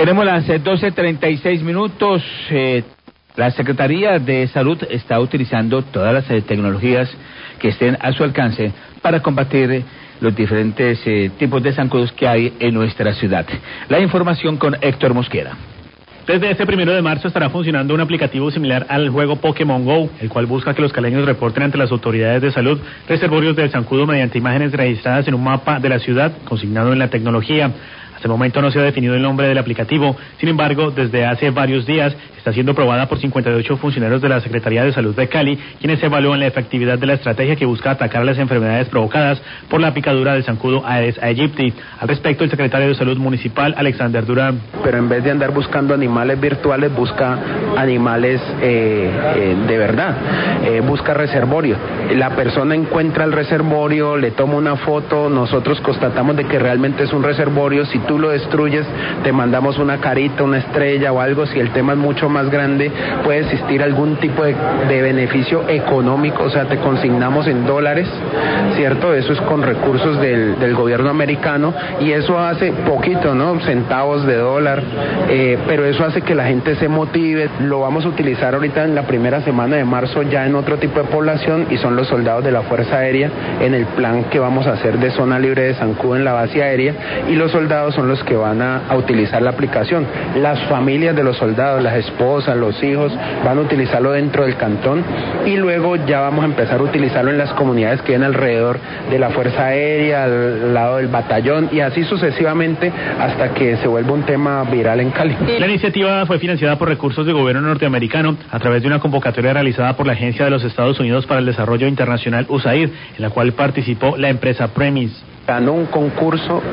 Tenemos las 12:36 minutos. La Secretaría de Salud está utilizando todas las tecnologías que estén a su alcance para combatir los diferentes tipos de zancudos que hay en nuestra ciudad. La información con Héctor Mosquera. Desde este 1 de marzo estará funcionando un aplicativo similar al juego Pokémon GO, el cual busca que los caleños reporten ante las autoridades de salud reservorios del zancudo mediante imágenes registradas en un mapa de la ciudad consignado en la tecnología. Hasta el momento no se ha definido el nombre del aplicativo, sin embargo, desde hace varios días está siendo probada por 58 funcionarios de la Secretaría de Salud de Cali, quienes evalúan la efectividad de la estrategia que busca atacar las enfermedades provocadas por la picadura del zancudo Aedes aegypti. Al respecto, el secretario de Salud Municipal, Alexander Durán. Pero en vez de andar buscando animales virtuales, busca animales de verdad, busca reservorio. La persona encuentra el reservorio, le toma una foto, nosotros constatamos de que realmente es un reservorio. Si tú lo destruyes, te mandamos una carita, una estrella o algo. Si el tema es mucho más grande, puede existir algún tipo de beneficio económico, o sea, te consignamos en dólares, ¿cierto? Eso es con recursos del gobierno americano, y eso hace poquito, ¿no? Centavos de dólar, pero eso hace que la gente se motive. Lo vamos a utilizar ahorita en la primera semana de marzo ya en otro tipo de población, y son los soldados de la Fuerza Aérea en el plan que vamos a hacer de zona libre de zancudo en la base aérea, y los soldados son los que van a utilizar la aplicación. Las familias de los soldados, las esposas, los hijos, van a utilizarlo dentro del cantón, y luego ya vamos a empezar a utilizarlo en las comunidades que vienen alrededor de la Fuerza Aérea, al lado del batallón, y así sucesivamente hasta que se vuelva un tema viral en Cali. La iniciativa fue financiada por recursos del gobierno norteamericano a través de una convocatoria realizada por la Agencia de los Estados Unidos para el Desarrollo Internacional USAID, en la cual participó la empresa Premise. Ganó un concurso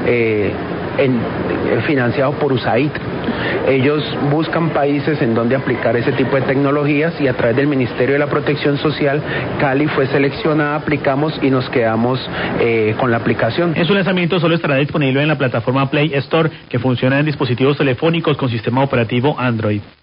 financiado por USAID. Ellos buscan países en donde aplicar ese tipo de tecnologías, y a través del Ministerio de la Protección Social, Cali fue seleccionada, aplicamos y nos quedamos con la aplicación. En su lanzamiento solo estará disponible en la plataforma Play Store, que funciona en dispositivos telefónicos con sistema operativo Android.